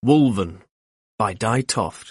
Wolven by Di Toft.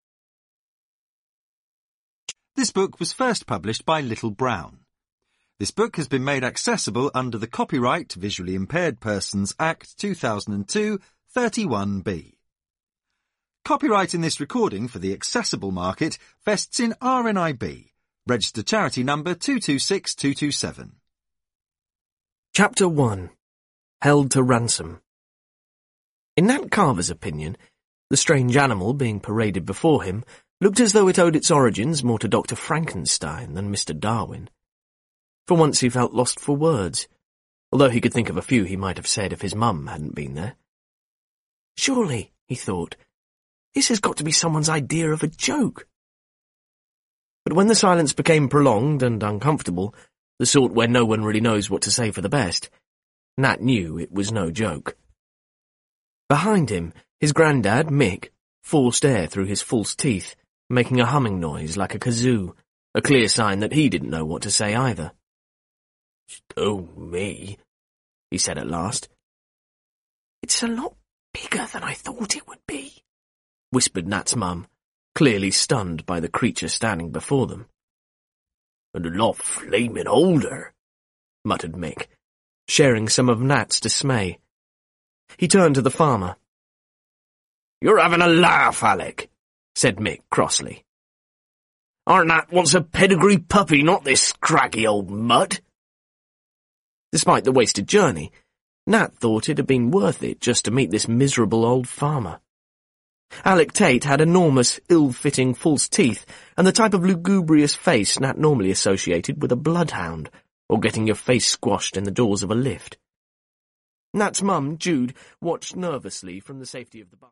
This book was first published by Little Brown. This book has been made accessible under the Copyright Visually Impaired Persons Act 2002, 31B. Copyright in this recording for the accessible market vests in RNIB, registered charity number 226227. Chapter 1. Held to Ransom. In Nat Carver's opinion, the strange animal being paraded before him looked as though it owed its origins more to Dr. Frankenstein than Mr. Darwin. For once he felt lost for words, although he could think of a few he might have said if his mum hadn't been there. Surely, he thought, this has got to be someone's idea of a joke. But when the silence became prolonged and uncomfortable, the sort where no one really knows what to say for the best, Nat knew it was no joke. Behind him, his grandad, Mick, forced air through his false teeth, making a humming noise like a kazoo, a clear sign that he didn't know what to say either. "Oh, me," he said at last. "It's a lot bigger than I thought it would be," whispered Nat's mum, clearly stunned by the creature standing before them. "And a lot flaming older," muttered Mick, sharing some of Nat's dismay. He turned to the farmer. "You're having a laugh, Alec," said Mick crossly. "Our Nat wants a pedigree puppy, not this scraggy old mutt." Despite the wasted journey, Nat thought it had been worth it just to meet this miserable old farmer. Alec Tate had enormous, ill-fitting false teeth and the type of lugubrious face Nat normally associated with a bloodhound or getting your face squashed in the doors of a lift. Nat's mum, Jude, watched nervously from the safety of the bar.